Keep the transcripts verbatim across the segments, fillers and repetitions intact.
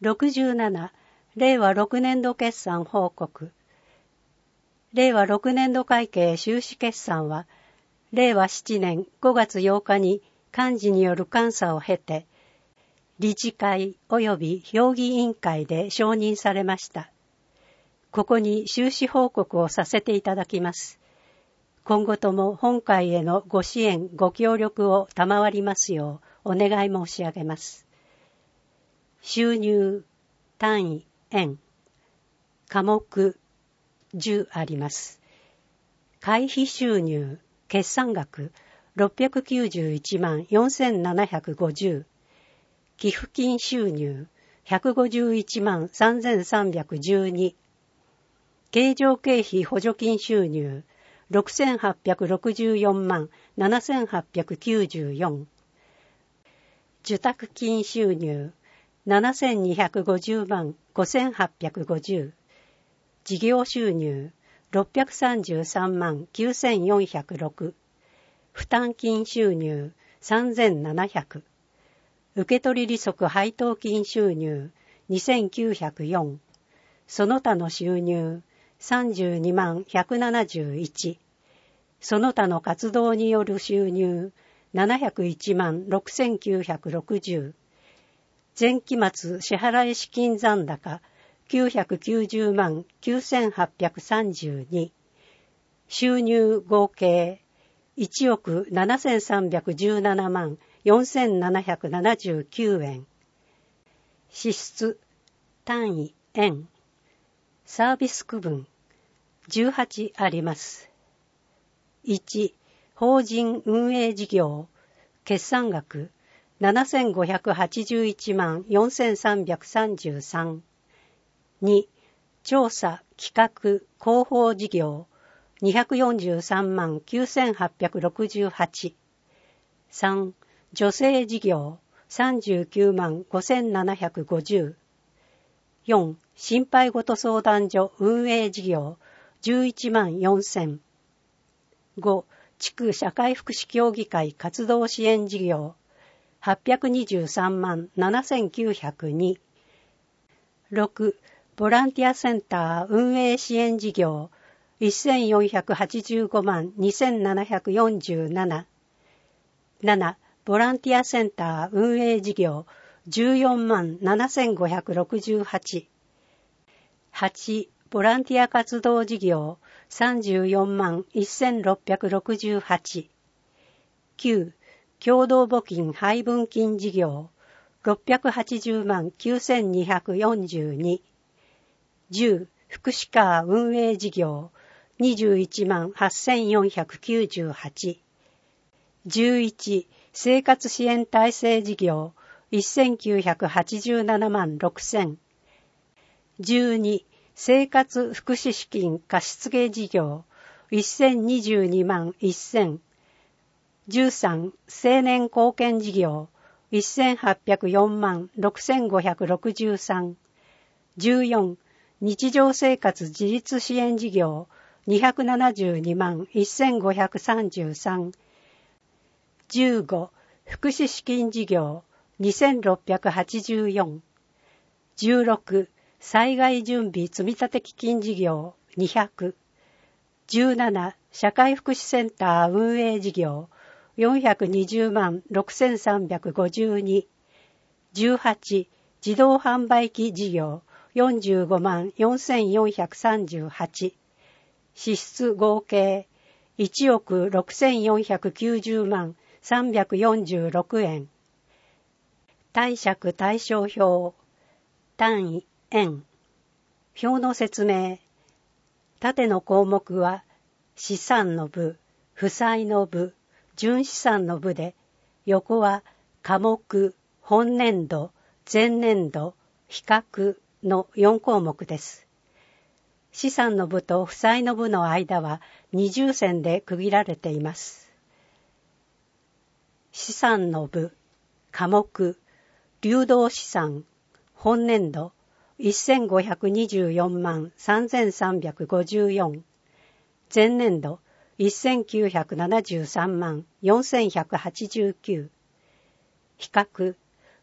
ろくじゅうなな、令和ろくねん度決算報告。令和ろくねん度会計収支決算は、令和ななねんごがつようかに幹事による監査を経て、理事会及び評議委員会で承認されました。ここに収支報告をさせていただきます。今後とも本会へのご支援、ご協力を賜りますようお願い申し上げます。収入、単位、円、科目、じゅうあります。会費収入、決算額、ろっぴゃくきゅうじゅういちまんよんせんななひゃくごじゅう。寄付金収入、ひゃくごじゅういちまんさんぜんさんびゃくじゅうに。経常経費補助金収入、ろくせんはっぴゃくろくじゅうよんまんななせんはっぴゃくきゅうじゅうよん。受託金収入、ななせんにひゃくごじゅうまんごせんはっぴゃくごじゅう。事業収入、ろっぴゃくさんじゅうさんまんきゅうせんよんひゃくろく。負担金収入、さんぜんななひゃく。受取利息配当金収入、にせんきゅうひゃくよん。その他の収入、さんじゅうにまんひゃくななじゅういち。その他の活動による収入、ななひゃくいちまんろくせんきゅうひゃくろくじゅう。前期末支払資金残高、きゅうひゃくきゅうじゅうまんきゅうせんはっぴゃくさんじゅうに。収入合計、いちおくななせんさんびゃくじゅうななまんよんせんななひゃくななじゅうきゅうえん。支出、単位、円。サービス区分、じゅうはちあります。いち、法人運営事業、決算額、ななせんごひゃくはちじゅういちまんよんせんさんびゃくさんじゅうさん。に、調査、企画、広報事業、にひゃくよんじゅうさんまんきゅうせんはっぴゃくろくじゅうはち。さん、女性事業、さんじゅうきゅうまんごせんななひゃくごじゅう。よん、心配事相談所運営事業、じゅういちまんよんせん。ご、地区社会福祉協議会活動支援事業、はっぴゃくにじゅうさんまんななせんきゅうひゃくに。ろく、ボランティアセンター運営支援事業、せんよんひゃくはちじゅうごまんにせんななひゃくよんじゅうなな。なな、ボランティアセンター運営事業、じゅうよんまんななせんごひゃくろくじゅうはち。はち、ボランティア活動事業、さんじゅうよんまんせんろっぴゃくろくじゅうはち。きゅう、共同募金配分金事業、ろっぴゃくはちじゅうまんきゅうせんにひゃくよんじゅうに。じゅう、福祉課運営事業、にじゅういちまんはっせんよんひゃくきゅうじゅうはち。じゅういち、生活支援体制事業、せんきゅうひゃくはちじゅうななまんろくせん。じゅうに、生活福祉資金貸付事業、せんにじゅうにまんせん。じゅうさん、青年貢献事業、せんはっぴゃくよんまんろくせんごひゃくろくじゅうさん。じゅうよん、日常生活自立支援事業、にひゃくななじゅうにまんせんごひゃくさんじゅうさん。じゅうご、福祉資金事業、にせんろっぴゃくはちじゅうよん。じゅうろく、災害準備積立基金事業、にひゃく。じゅうなな、社会福祉センター運営事業、よんひゃくにじゅうまんろくせんさんびゃくごじゅうに。じゅうはち、自動販売機事業、よんじゅうごまんよんせんよんひゃくさんじゅうはち。支出合計、いちおくろくせんよんひゃくきゅうじゅうまんさんびゃくよんじゅうろくえん。貸借対照表、単位、円。表の説明。縦の項目は、資産の部、負債の部、純資産の部で、横は科目、本年度、前年度、比較のよんこうもくです。資産の部と負債の部の間は二重線で区切られています。資産の部、科目、流動資産、本年度、せんごひゃくにじゅうよんまんさんぜんさんびゃくごじゅうよん。前年度、せんきゅうひゃくななじゅうさんまんよんせんひゃくはちじゅうきゅう。比較、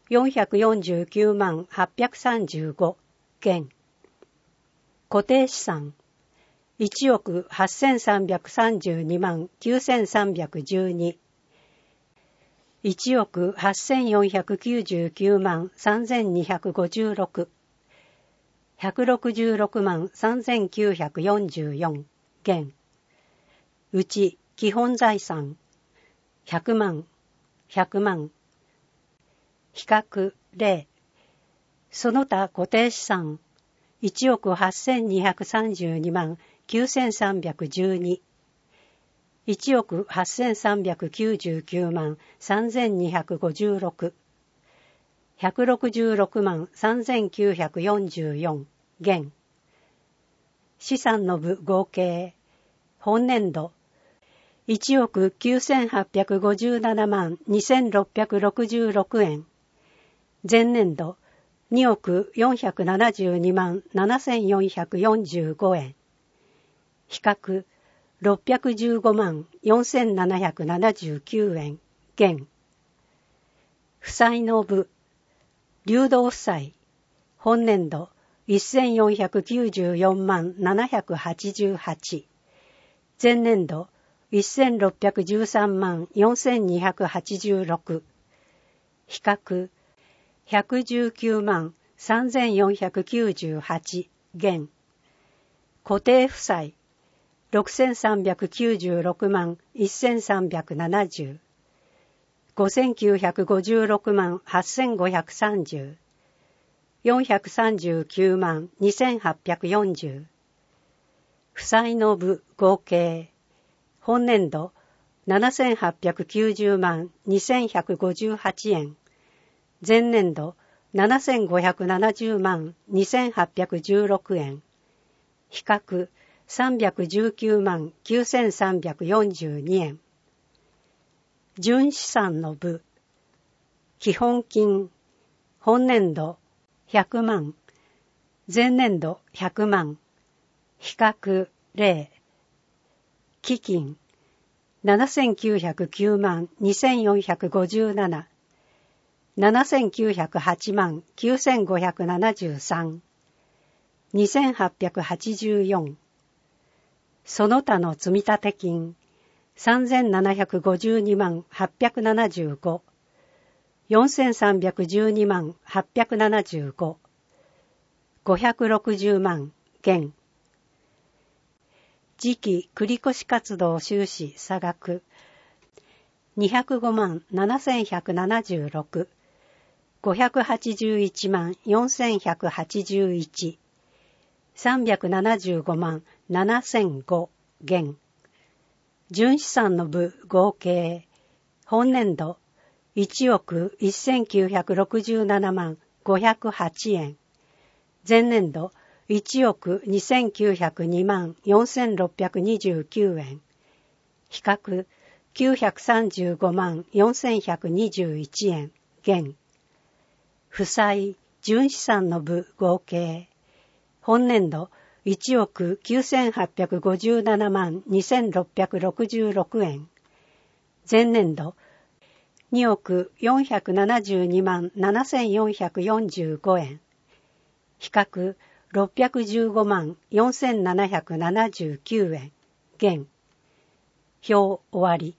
よんひゃくよんじゅうきゅうまんはっぴゃくさんじゅうご減。固定資産いちおくはっせんさんびゃくさんじゅうにまんきゅうせんさんびゃくじゅうに。いちおくはっせんよんひゃくきゅうじゅうきゅうまんさんぜんにひゃくごじゅうろく。ひゃくろくじゅうろくまんさんぜんきゅうひゃくよんじゅうよん減。うち基本財産ひゃくまん、ひゃくまん。比較ゼロ。その他固定資産いちおくはっせんにひゃくさんじゅうにまんきゅうせんさんびゃくじゅうに。いちおくはっせんさんびゃくきゅうじゅうきゅうまんさんぜんにひゃくごじゅうろく。ひゃくろくじゅうろくまんさんぜんきゅうひゃくよんじゅうよん減。資産の部合計本年度いちおくきゅうせんはっぴゃくごじゅうななまんにせんろっぴゃくろくじゅうろくえん。前年度におくよんひゃくななじゅうにまんななせんよんひゃくよんじゅうごえん。比較ろっぴゃくじゅうごまんよんせんななひゃくななじゅうきゅうえん減。負債の部流動負債本年度せんよんひゃくきゅうじゅうよんまんななひゃくはちじゅうはち。前年度せんろっぴゃくじゅうさんまんよんせんにひゃくはちじゅうろく。比較ひゃくじゅうきゅうまんさんぜんよんひゃくきゅうじゅうはち減。固定負債ろくせんさんびゃくきゅうじゅうろくまんせんさんびゃくななじゅう。ごせんきゅうひゃくごじゅうろくまんはっせんごひゃくさんじゅう。よんひゃくさんじゅうきゅうまんにせんはっぴゃくよんじゅう。負債の部合計本年度ななせんはっぴゃくきゅうじゅうまんにせんひゃくごじゅうはちえん。前年度ななせんごひゃくななじゅうまんにせんはっぴゃくじゅうろくえん。比較さんびゃくじゅうきゅうまんきゅうせんさんびゃくよんじゅうにえん。純資産の部基本金本年度ひゃくまん前年度ひゃくまん。比較ゼロ。基金ななせんきゅうひゃくきゅうまんにせんよんひゃくごじゅうなな。ななせんきゅうひゃくはちまんきゅうせんごひゃくななじゅうさん。にせんはっぴゃくはちじゅうよん。その他の積立金さんぜんななひゃくごじゅうにまんはっぴゃくななじゅうご。よんせんさんびゃくじゅうにまんはっぴゃくななじゅうご。ごひゃくろくじゅうまん減。次期繰越活動収支差額にひゃくごまんななせんひゃくななじゅうろく。ごひゃくはちじゅういちまんよんせんひゃくはちじゅういち。さんびゃくななじゅうごまんななせんご減。純資産の部合計本年度いちおくせんきゅうひゃくろくじゅうななまんごひゃくはちえん。前年度いちおくにせんきゅうひゃくにまんよんせんろっぴゃくにじゅうきゅうえん。比較きゅうひゃくさんじゅうごまんよんせんひゃくにじゅういちえん減。負債純資産の部合計本年度いちおくきゅうせんはっぴゃくごじゅうななまんにせんろっぴゃくろくじゅうろくえん。前年度におくよんひゃくななじゅうにまんななせんよんひゃくよんじゅうごえん。比較ろっぴゃくじゅうごまんよんせんななひゃくななじゅうきゅうえん減。表終わり。